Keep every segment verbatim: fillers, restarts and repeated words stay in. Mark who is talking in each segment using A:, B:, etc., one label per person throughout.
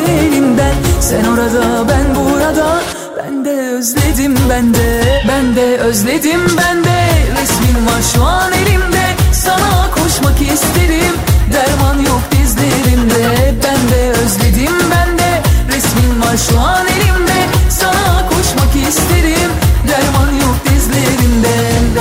A: elinden. Sen orada ben burada, ben de özledim ben de. Ben de özledim ben de, resmin var şu an elimde. Sana koşmak isterim, derman yok dizlerimde. Ben de özledim ben de, resmin var şu an elimde. Sana koşmak isterim, derman yok dizlerimde.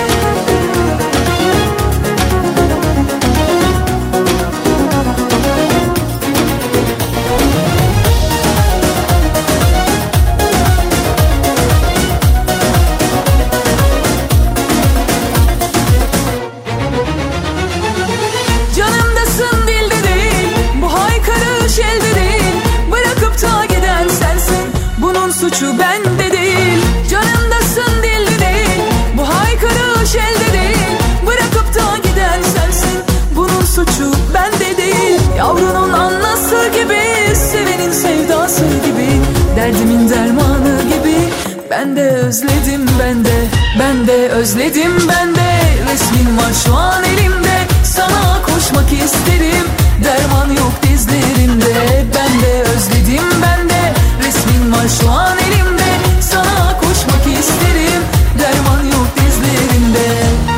A: Canımdasın dilde değil, bu haykırış elde değil. Bırakıp da giden sensin, bunun suçu bende değil. Canımdasın dilde değil, bu haykırış elde değil. Bırakıp da giden sensin, bunun suçu bende değil. Yavrunun annası gibi, sevenin sevdası gibi, derdimin dermanı gibi. Ben de özledim ben de, ben de özledim ben de. Resmin var şu an elimde, sana koşmak isterim, derman yok dizlerimde. Ben de özledim ben de, resmin var şu an elimde. Sana koşmak isterim, derman yok dizlerimde.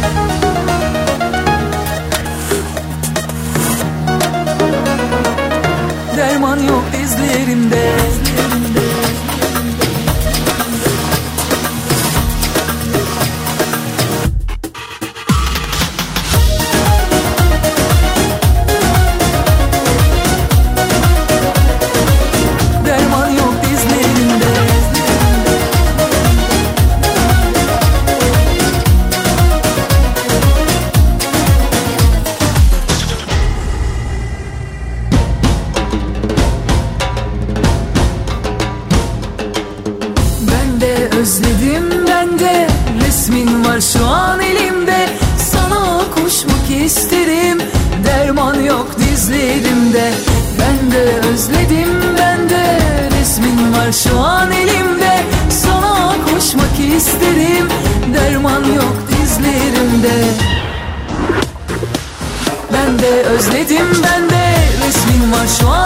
A: Derman yok dizlerimde. Derman yok dizlerimde. Ben de özledim ben de, resmin var şu an elimde. Sana koşmak isterim, derman yok dizlerimde. Ben de özledim ben de, resmin var şu an elimde. Sana koşmak isterim, derman yok dizlerimde. Ben de özledim ben de, resmin var şu an